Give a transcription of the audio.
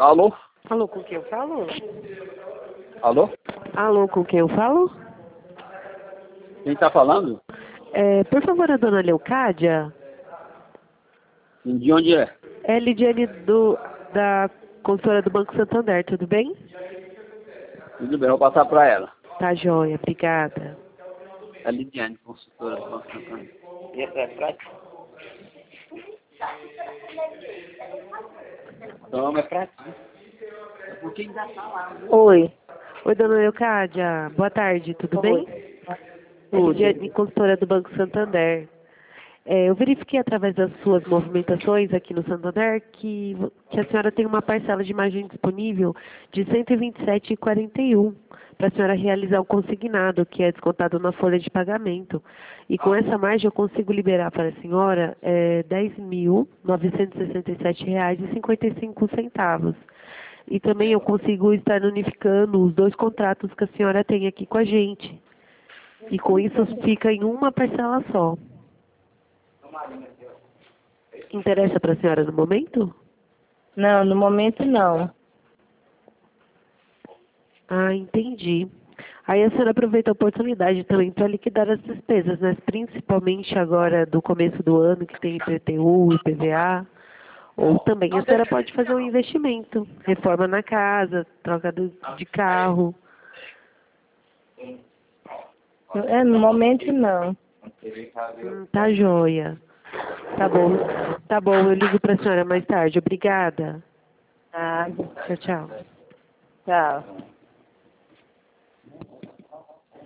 Alô? Alô, com quem eu falo? Alô? Alô, com quem eu falo? Quem tá falando? Por favor, a dona Leocádia? De onde é? É Lidiane da consultora do Banco Santander, tudo bem? Tudo bem, eu vou passar pra ela. Tá joia, obrigada. É Lidiane, consultora do Banco Santander. E essa é prática? Seu nome é prática? É porque ainda tá lá. Oi. Oi, dona Leocádia, boa tarde, tudo bem? É Tudo. Lidiane, consultora do Banco Santander. Eu verifiquei através das suas movimentações aqui no Santander que a senhora tem uma parcela de margem disponível de R$ 127,41 para a senhora realizar o consignado, que é descontado na folha de pagamento. E com essa margem eu consigo liberar para a senhora R$ 10.967,55. E também eu consigo estar unificando os dois contratos que a senhora tem aqui com a gente. E com isso fica em uma parcela só. Interessa para a senhora no momento? Não, no momento não. Ah, entendi. Aí a senhora aproveita a oportunidade também para liquidar as despesas, né? Principalmente agora do começo do ano, que tem IPTU, IPVA. Ou também a senhora pode fazer um investimento, reforma na casa, troca de carro. No momento não. Tá joia. Tá bom. Tá bom, eu ligo para a senhora mais tarde. Obrigada. Ah, Tchau, tchau. tchau.